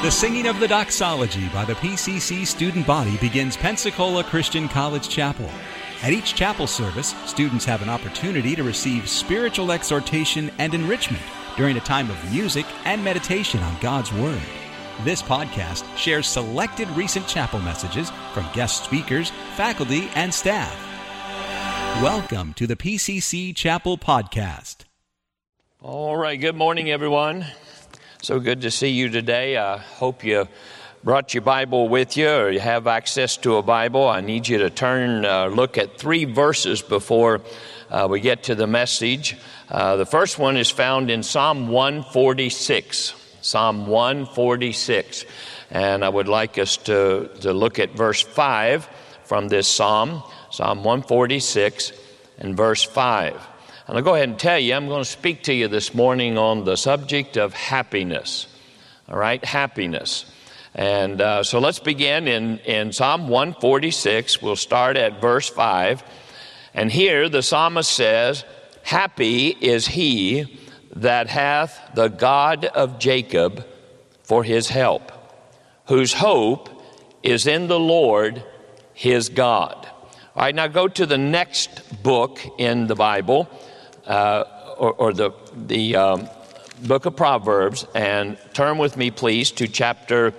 The singing of the doxology by the PCC student body begins Pensacola Christian College Chapel. At each chapel service, students have an opportunity to receive spiritual exhortation and enrichment during a time of music and meditation on God's Word. This podcast shares selected recent chapel messages from guest speakers, faculty, and staff. Welcome to the PCC Chapel Podcast. All right, good morning, everyone. So good to see you today. I hope you brought your Bible with you or you have access to a Bible. I need you to look at 3 verses before we get to the message. The first one is found in Psalm 146. Psalm 146. And I would like us to look at verse 5 from this psalm, Psalm 146 and verse 5. And I'll go ahead and tell you, I'm going to speak to you this morning on the subject of happiness. All right, happiness. And so let's begin in Psalm 146. We'll start at verse 5. And here the psalmist says, "Happy is he that hath the God of Jacob for his help, whose hope is in the Lord his God." All right, now go to the next book in the Bible, or the book of Proverbs, and turn with me, please, to chapter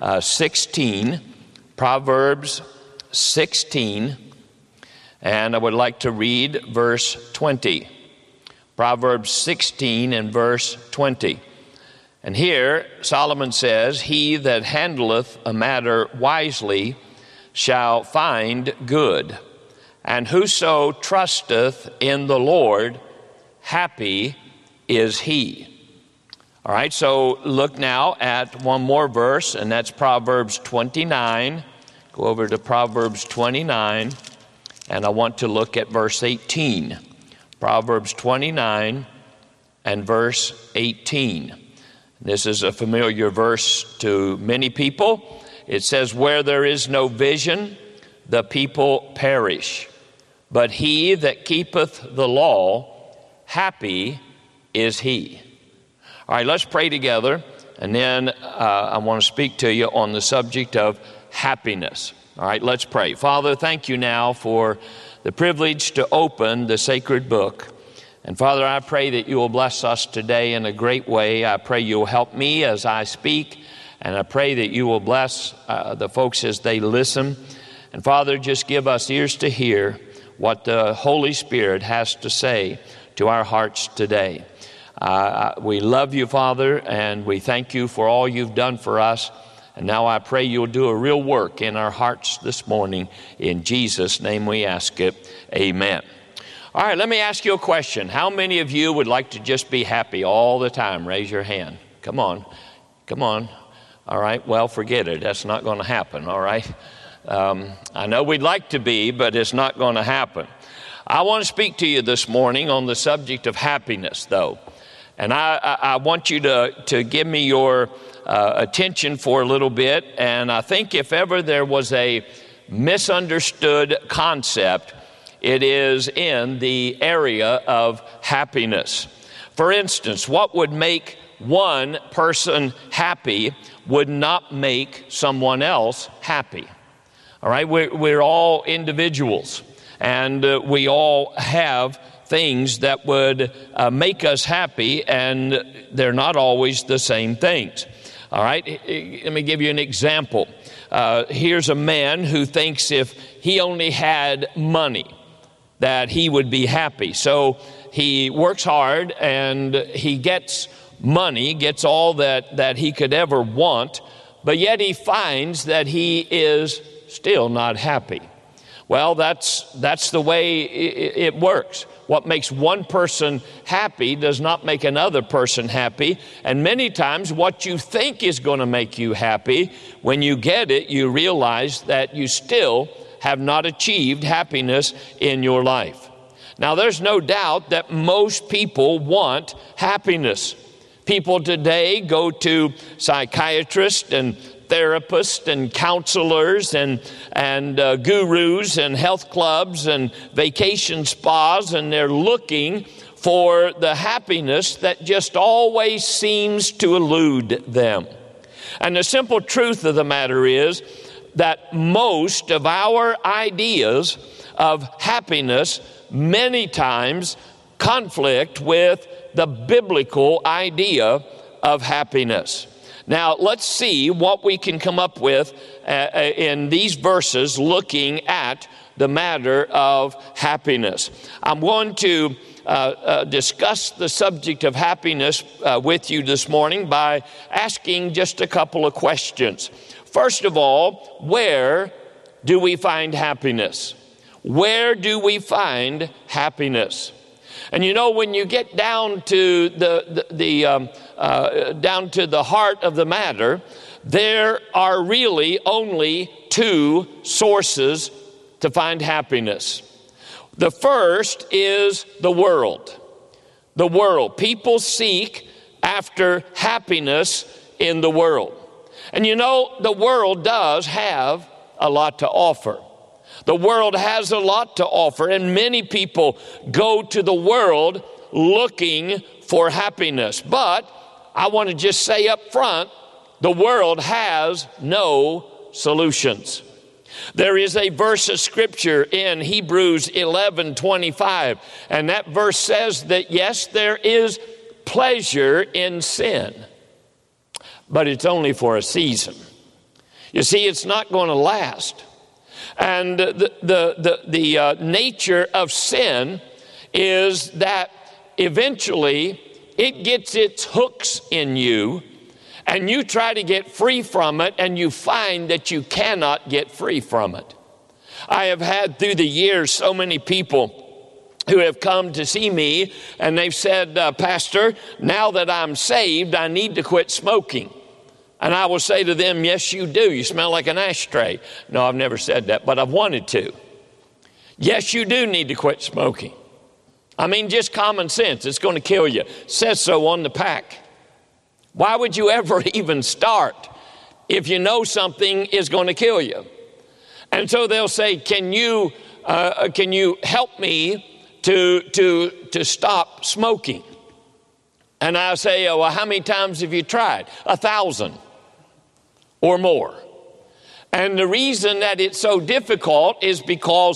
16, Proverbs 16, and I would like to read verse 20. Proverbs 16 and verse 20. And here Solomon says, "He that handleth a matter wisely shall find good, and whoso trusteth in the Lord, happy is he." All right, so look now at one more verse, and that's Proverbs 29. Go over to Proverbs 29, and I want to look at verse 18. Proverbs 29 and verse 18. This is a familiar verse to many people. It says, "Where there is no vision, the people perish. But he that keepeth the law, happy is he." All right, let's pray together, and then I want to speak to you on the subject of happiness. All right, let's pray. Father, thank you now for the privilege to open the sacred book. And Father, I pray that you will bless us today in a great way. I pray you'll help me as I speak, and I pray that you will bless the folks as they listen. And Father, just give us ears to hear what the Holy Spirit has to say to our hearts today. We love you, Father, and we thank you for all you've done for us. And now I pray you'll do a real work in our hearts this morning. In Jesus' name we ask it. Amen. All right, let me ask you a question. How many of you would like to just be happy all the time? Raise your hand. Come on. Come on. All right, well, forget it. That's not going to happen, all right? I know we'd like to be, but it's not going to happen. I want to speak to you this morning on the subject of happiness, though. And I want you to give me your attention for a little bit. And I think if ever there was a misunderstood concept, it is in the area of happiness. For instance, what would make one person happy would not make someone else happy. All right, we're all individuals, and we all have things that would make us happy, and they're not always the same things. All right, let me give you an example. Here's a man who thinks if he only had money, that he would be happy. So he works hard, and he gets money, gets all that he could ever want, but yet he finds that he is still not happy. Well, that's the way it works. What makes one person happy does not make another person happy. And many times what you think is going to make you happy, when you get it, you realize that you still have not achieved happiness in your life. Now, there's no doubt that most people want happiness. People today go to psychiatrists and therapists and counselors and gurus and health clubs and vacation spas, and they're looking for the happiness that just always seems to elude them. And the simple truth of the matter is that most of our ideas of happiness many times conflict with the biblical idea of happiness. Now, let's see what we can come up with in these verses looking at the matter of happiness. I'm going to discuss the subject of happiness with you this morning by asking just a couple of questions. First of all, where do we find happiness? Where do we find happiness? And you know, when you get down to down to the heart of the matter, there are really only two sources to find happiness. The first is the world. The world. People seek after happiness in the world. And you know, the world does have a lot to offer. The world has a lot to offer, and many people go to the world looking for happiness. But I want to just say up front, the world has no solutions. There is a verse of scripture in Hebrews 11:25, and that verse says that yes, there is pleasure in sin, but it's only for a season. You see, it's not going to last. And the nature of sin is that eventually it gets its hooks in you, and you try to get free from it, and you find that you cannot get free from it. I have had through the years so many people who have come to see me, and they've said, Pastor, now that I'm saved, I need to quit smoking. And I will say to them, yes, you do. You smell like an ashtray. No, I've never said that, but I've wanted to. Yes, you do need to quit smoking. I mean, just common sense. It's going to kill you. It says so on the pack. Why would you ever even start if you know something is going to kill you? And so they'll say, can you help me to stop smoking? And I say, oh, well, how many times have you tried? 1,000 or more. And the reason that it's so difficult is because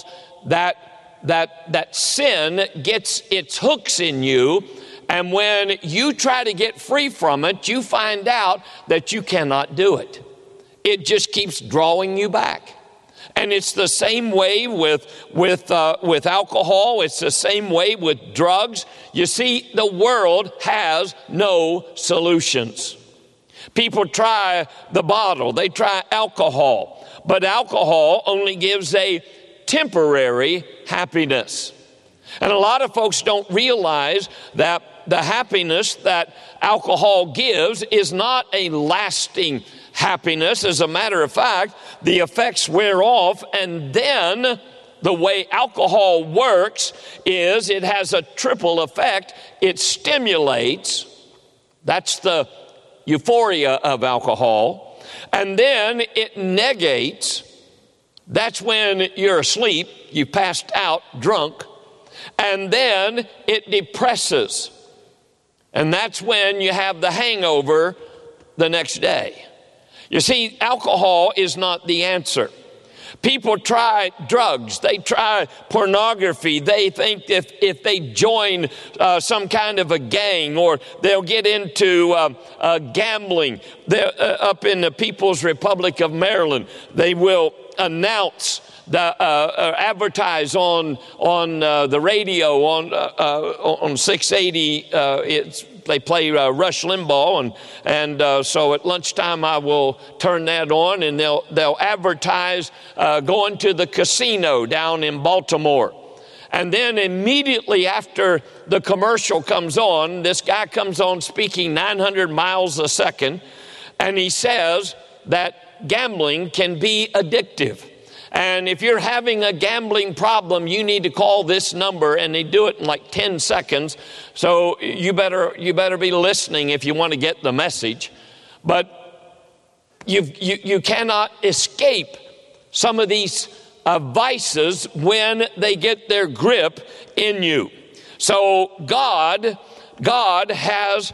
that sin gets its hooks in you. And when you try to get free from it, you find out that you cannot do it. It just keeps drawing you back. And it's the same way with alcohol. It's the same way with drugs. You see, the world has no solutions. People try the bottle. They try alcohol. But alcohol only gives a temporary happiness. And a lot of folks don't realize that the happiness that alcohol gives is not a lasting happiness. As a matter of fact, the effects wear off, and then the way alcohol works is it has a triple effect. It stimulates, that's the euphoria of alcohol, and then it negates, that's when you're asleep, you passed out drunk, and then it depresses, and that's when you have the hangover the next day. You see, alcohol is not the answer. People try drugs. They try pornography. They think if they join some kind of a gang, or they'll get into gambling. Up in the People's Republic of Maryland, they will announce advertise on the radio on 680. They play Rush Limbaugh, and so at lunchtime I will turn that on, and they'll advertise going to the casino down in Baltimore. And then immediately after the commercial comes on, this guy comes on speaking 900 miles a second, and he says that gambling can be addictive. And if you're having a gambling problem, you need to call this number, and they do it in like 10 seconds. So you better be listening if you want to get the message. But you cannot escape some of these vices when they get their grip in you. So God God has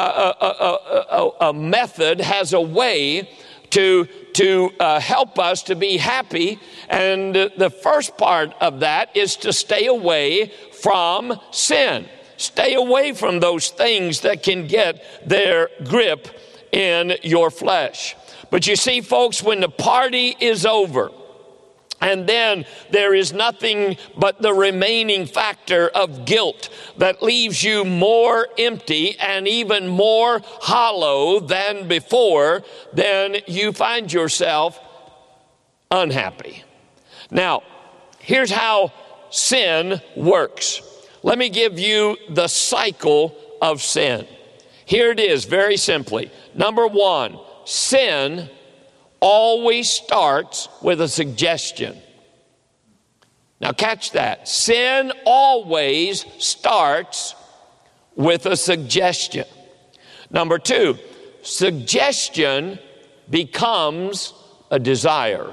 a method, has a way to help us to be happy. And the first part of that is to stay away from sin. Stay away from those things that can get their grip in your flesh. But you see, folks, when the party is over, and then there is nothing but the remaining factor of guilt that leaves you more empty and even more hollow than before, then you find yourself unhappy. Now, here's how sin works. Let me give you the cycle of sin. Here it is, very simply. Number one, sin always starts with a suggestion. Now catch that. Sin always starts with a suggestion. Number two, suggestion becomes a desire.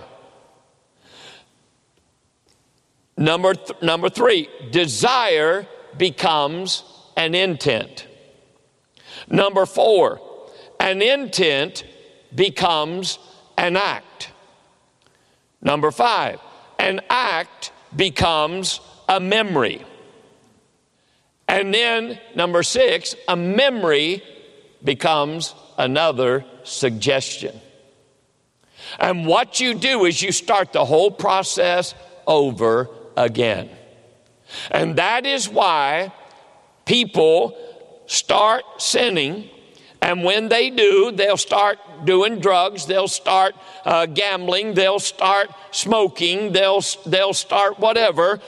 Number three, desire becomes an intent. Number four, an intent becomes an act. Number five, an act becomes a memory. And then number six, a memory becomes another suggestion. And what you do is you start the whole process over again. And that is why people start sinning. And when they do, they'll start doing drugs, they'll start gambling, they'll start smoking, they'll start whatever.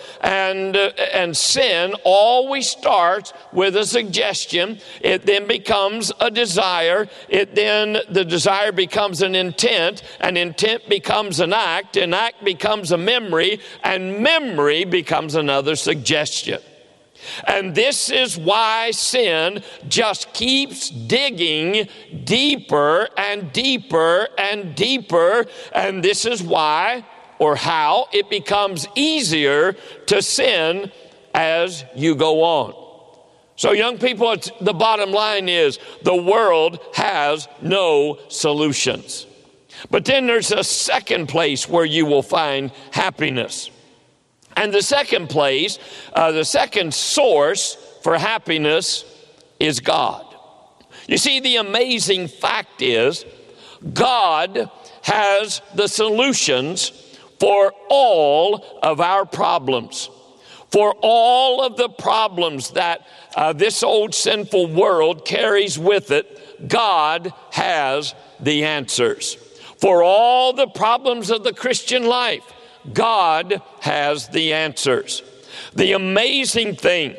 And sin always starts with a suggestion. It then becomes a desire. The desire becomes an intent becomes an act becomes a memory, and memory becomes another suggestion. And this is why sin just keeps digging deeper and deeper and deeper. And this is why, or how, it becomes easier to sin as you go on. So young people, the bottom line is the world has no solutions. But then there's a second place where you will find happiness. And the second place, the second source for happiness is God. You see, the amazing fact is God has the solutions for all of our problems. For all of the problems that this old sinful world carries with it, God has the answers. For all the problems of the Christian life, God has the answers. The amazing thing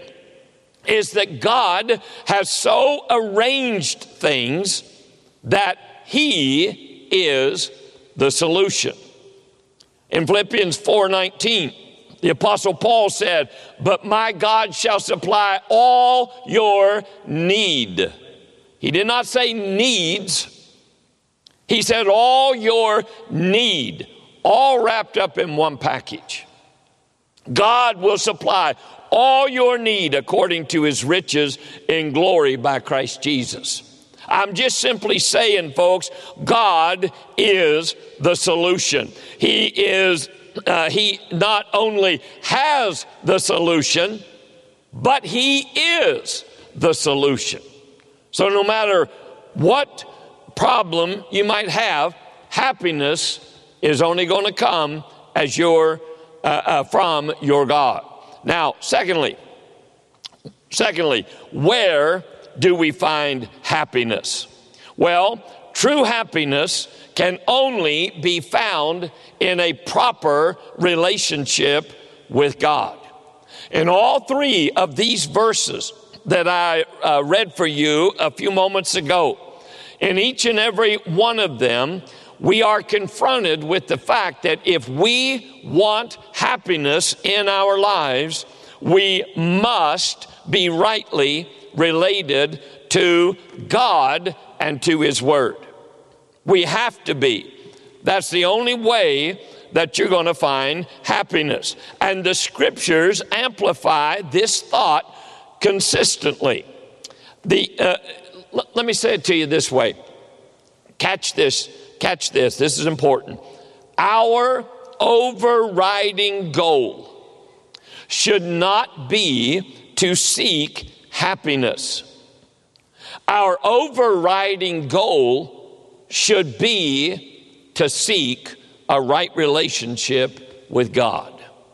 is that God has so arranged things that He is the solution. In Philippians 4:19, the Apostle Paul said, "But my God shall supply all your need." He did not say needs. He said all your need. All wrapped up in one package. God will supply all your need according to His riches in glory by Christ Jesus. I'm just simply saying, folks, God is the solution. He not only has the solution, but He is the solution. So no matter what problem you might have, happiness is only going to come as from your God. Now, secondly, where do we find happiness? Well, true happiness can only be found in a proper relationship with God. In all three of these verses that I read for you a few moments ago, in each and every one of them, we are confronted with the fact that if we want happiness in our lives, we must be rightly related to God and to His Word. We have to be. That's the only way that you're going to find happiness. And the Scriptures amplify this thought consistently. Let me say it to you this way. Catch this. This is important. Our overriding goal should not be to seek happiness. Our overriding goal should be to seek a right relationship with God.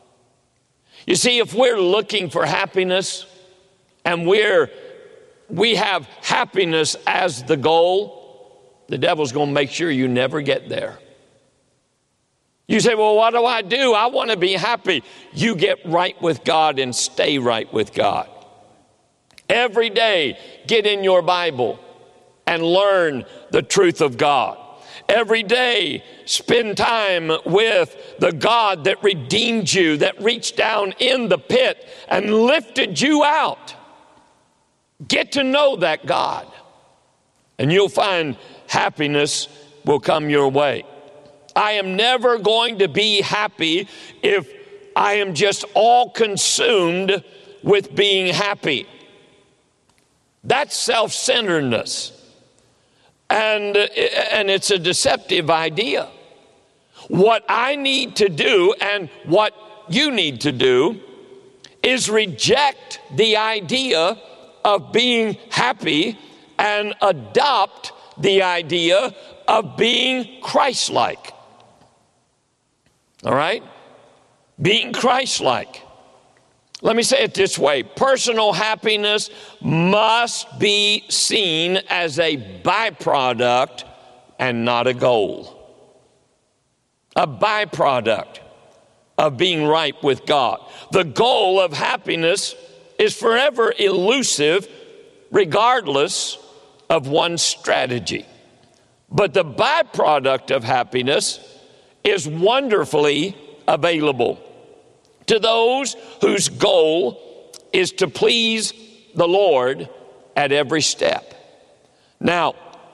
You see, if we're looking for happiness and we have happiness as the goal, the devil's going to make sure you never get there. You say, well, what do? I want to be happy. You get right with God and stay right with God. Every day, get in your Bible and learn the truth of God. Every day, spend time with the God that redeemed you, that reached down in the pit and lifted you out. Get to know that God, and you'll find happiness will come your way. I am never going to be happy if I am just all consumed with being happy. That's self-centeredness. And it's a deceptive idea. What I need to do and what you need to do is reject the idea of being happy and adopt the idea of being Christ-like. All right? Being Christ-like. Let me say it this way. Personal happiness must be seen as a byproduct and not a goal. A byproduct of being right with God. The goal of happiness is forever elusive regardless of one's strategy. But the byproduct of happiness is wonderfully available to those whose goal is to please the Lord at every step. Now,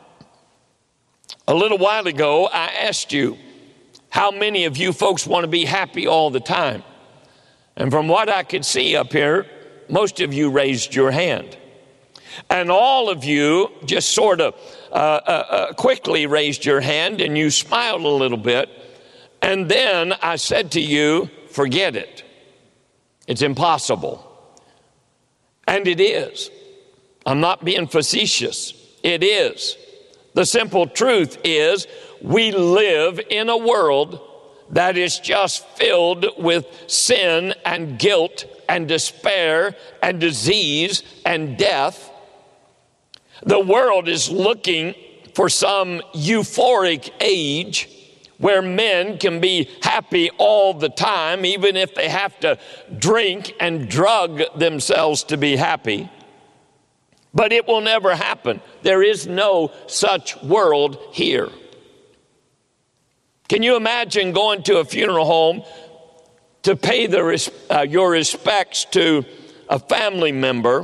a little while ago, I asked you, how many of you folks want to be happy all the time? And from what I could see up here, most of you raised your hand. And all of you just sort of quickly raised your hand and you smiled a little bit. And then I said to you, forget it. It's impossible. And it is. I'm not being facetious. It is. The simple truth is we live in a world that is just filled with sin and guilt and despair and disease and death. The world is looking for some euphoric age where men can be happy all the time, even if they have to drink and drug themselves to be happy. But it will never happen. There is no such world here. Can you imagine going to a funeral home to pay your respects to a family member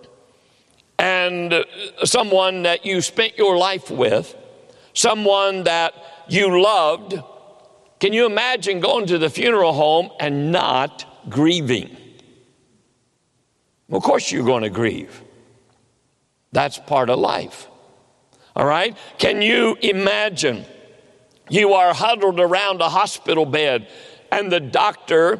and someone that you spent your life with, someone that you loved? Can you imagine going to the funeral home and not grieving? Well, of course you're going to grieve. That's part of life. All right? Can you imagine you are huddled around a hospital bed and the doctor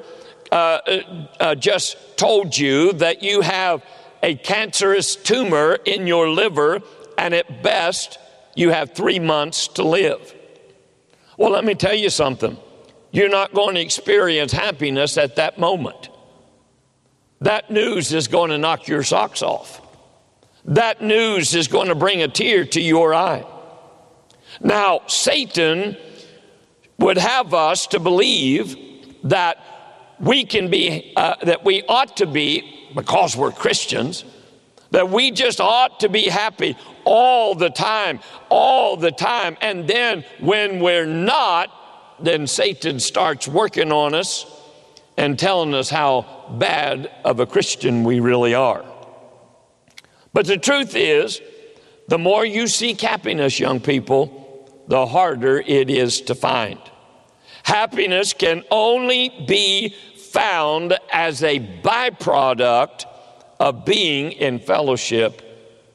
just told you that you have a cancerous tumor in your liver and at best you have 3 months to live? Well, let me tell you something. You're not going to experience happiness at that moment. That news is going to knock your socks off. That news is going to bring a tear to your eye. Now, Satan would have us to believe that we can be, that we ought to be, because we're Christians, that we just ought to be happy all the time. And then when we're not, then Satan starts working on us and telling us how bad of a Christian we really are. But the truth is, the more you seek happiness, young people, the harder it is to find. Happiness can only be found as a byproduct of being in fellowship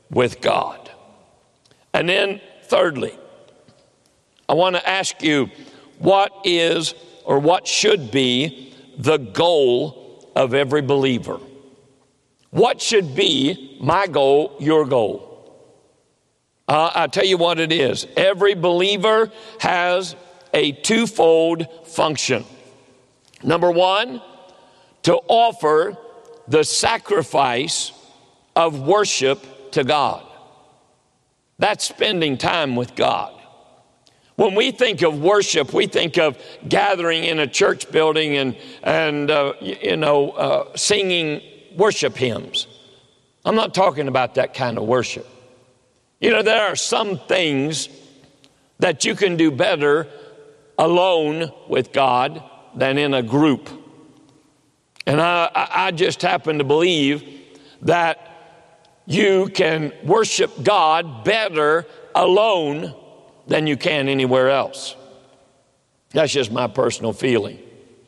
with God. And then thirdly, I want to ask you, what is or what should be the goal of every believer? What should be my goal, your goal? I'll tell you what it is. Every believer has a twofold function. Number one, to offer the sacrifice of worship to God. That's spending time with God. When we think of worship, we think of gathering in a church building and singing worship hymns. I'm not talking about that kind of worship. You know, there are some things that you can do better alone with God than in a group. And I just happen to believe that you can worship God better alone than you can anywhere else. That's just my personal feeling.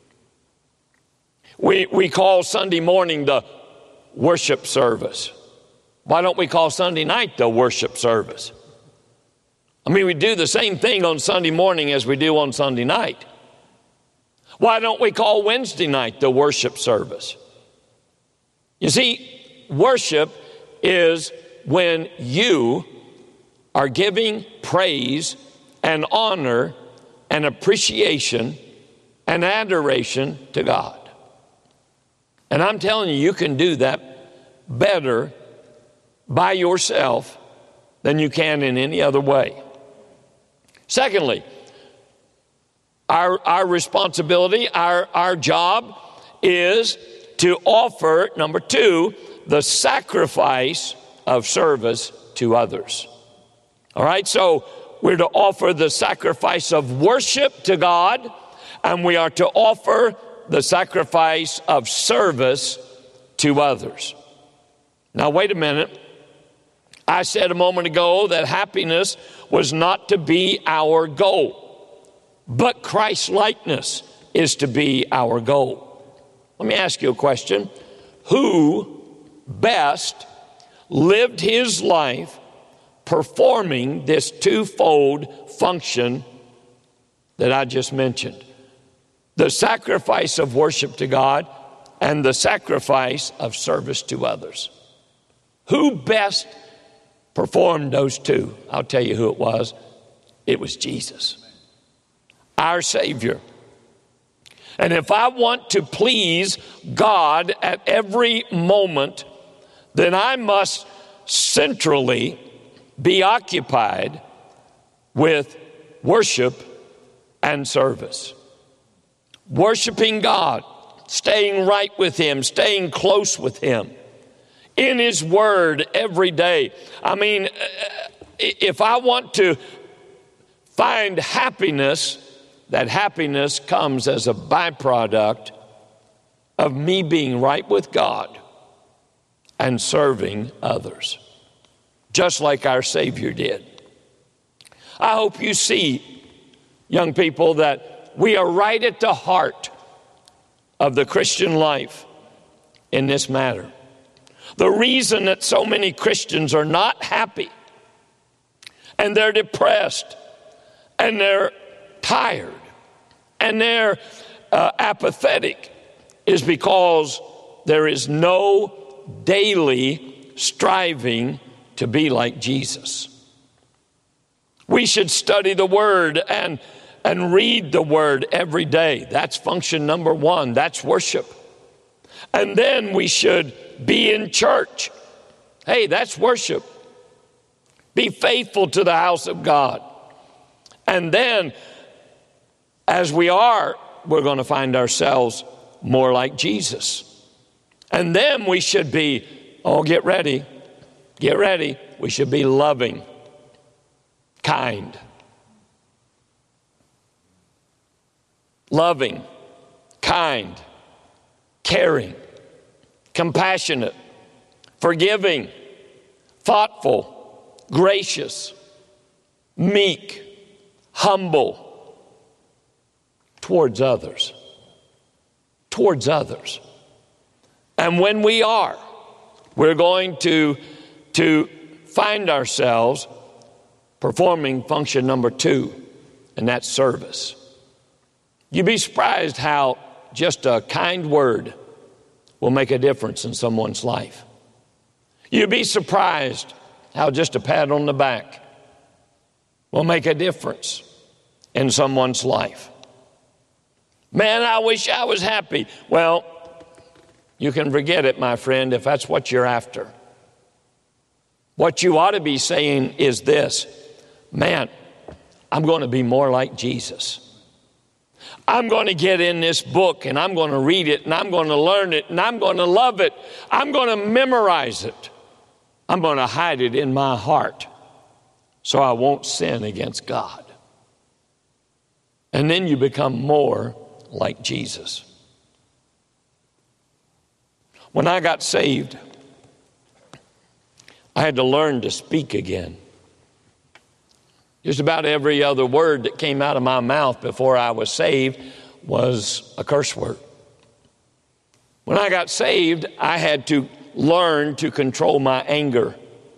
We call Sunday morning the worship service. Why don't we call Sunday night the worship service? I mean, we do the same thing on Sunday morning as we do on Sunday night. Why don't we call Wednesday night the worship service? You see, worship is when you are giving praise and honor and appreciation and adoration to God. And I'm telling you, you can do that better by yourself than you can in any other way. Secondly, our responsibility, our job is to offer, number two, the sacrifice of service to others. All right, so we're to offer the sacrifice of worship to God, and we are to offer the sacrifice of service to others. Now, wait a minute. I said a moment ago that happiness was not to be our goal, but Christ-likeness is to be our goal. Let me ask you a question. Who best lived his life performing this twofold function that I just mentioned? The sacrifice of worship to God and the sacrifice of service to others. Who best performed those two? I'll tell you who it was. It was Jesus, our Savior. And if I want to please God at every moment, then I must centrally be occupied with worship and service. Worshiping God, staying right with Him, staying close with Him, in His Word every day. I mean, if I want to find happiness, that happiness comes as a byproduct of me being right with God and serving others, just like our Savior did. I hope you see, young people, that we are right at the heart of the Christian life in this matter. The reason that so many Christians are not happy and they're depressed and they're tired and they're apathetic is because there is no daily striving to be like Jesus. We should study the Word and read the Word every day. That's function number one. That's worship. And then we should be in church. Hey, that's worship. Be faithful to the house of God. And then, as we are, we're going to find ourselves more like Jesus. And then we should be, get ready. We should be loving, kind. Loving, kind, caring, compassionate, forgiving, thoughtful, gracious, meek, humble towards others. And when we are, we're going to find ourselves performing function number 2, and that's service. You'd be surprised how just a kind word will make a difference in someone's life. You'd be surprised how just a pat on the back will make a difference in someone's life. Man, I wish I was happy. Well, you can forget it, my friend, if that's what you're after. What you ought to be saying is this: man, I'm going to be more like Jesus. I'm going to get in this book and I'm going to read it and I'm going to learn it and I'm going to love it. I'm going to memorize it. I'm going to hide it in my heart so I won't sin against God. And then you become more like Jesus. When I got saved, I had to learn to speak again. Just about every other word that came out of my mouth before I was saved was a curse word. When I got saved, I had to learn to control my anger.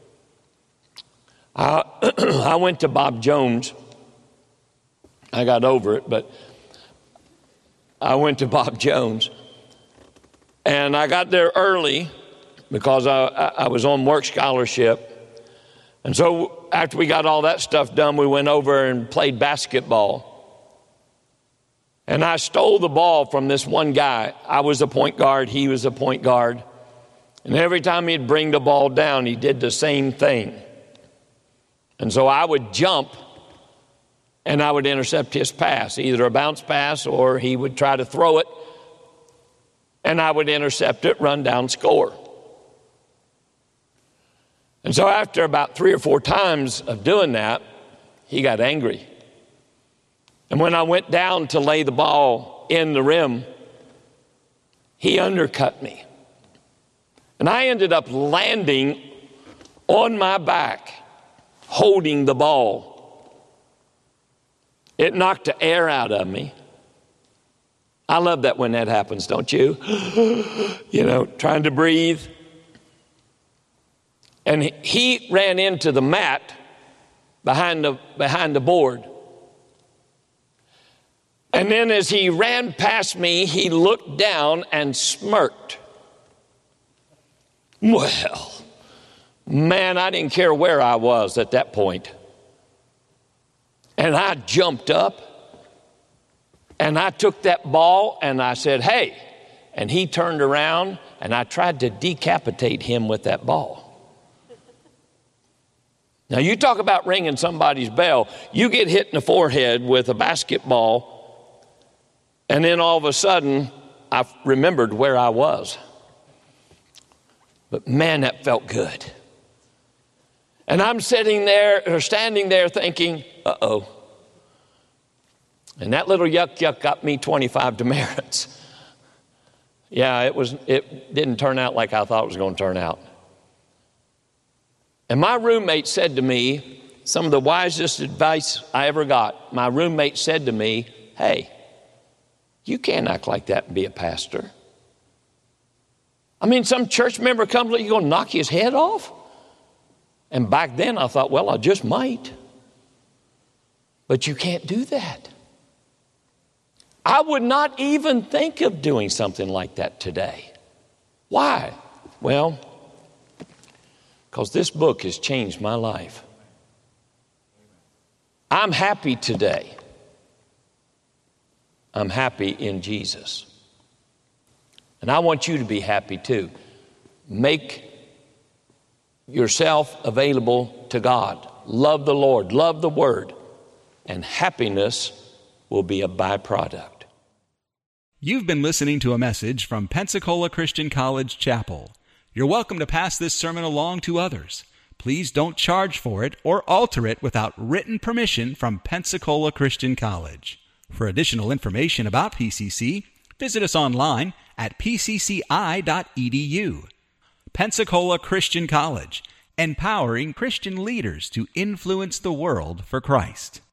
I went to Bob Jones. I got over it, but I went to Bob Jones. And I got there early because I was on work scholarship. And so after we got all that stuff done, we went over and played basketball. And I stole the ball from this one guy. I was a point guard. He was a point guard. And every time he'd bring the ball down, he did the same thing. And so I would jump and I would intercept his pass, either a bounce pass or he would try to throw it. And I would intercept it, run down, score. And so after about 3 or 4 times of doing that, he got angry. And when I went down to lay the ball in the rim, he undercut me. And I ended up landing on my back, holding the ball. It knocked the air out of me. I love that when that happens, don't you? You know, trying to breathe. And he ran into the mat behind the board. And then as he ran past me, he looked down and smirked. Well, man, I didn't care where I was at that point. And I jumped up and I took that ball and I said, hey. And he turned around and I tried to decapitate him with that ball. Now, you talk about ringing somebody's bell. You get hit in the forehead with a basketball, and then all of a sudden, I remembered where I was. But man, that felt good. And I'm standing there thinking, uh-oh. And that little yuck got me 25 demerits. Yeah, it didn't turn out like I thought it was going to turn out. And my roommate said to me, some of the wisest advice I ever got. My roommate said to me, hey, you can't act like that and be a pastor. I mean, some church member comes, you're going to knock his head off? And back then I thought, well, I just might. But you can't do that. I would not even think of doing something like that today. Why? Well, because this book has changed my life. I'm happy today. I'm happy in Jesus. And I want you to be happy too. Make yourself available to God. Love the Lord, love the Word, and happiness will be a byproduct. You've been listening to a message from Pensacola Christian College Chapel. You're welcome to pass this sermon along to others. Please don't charge for it or alter it without written permission from Pensacola Christian College. For additional information about PCC, visit us online at pcci.edu. Pensacola Christian College, empowering Christian leaders to influence the world for Christ.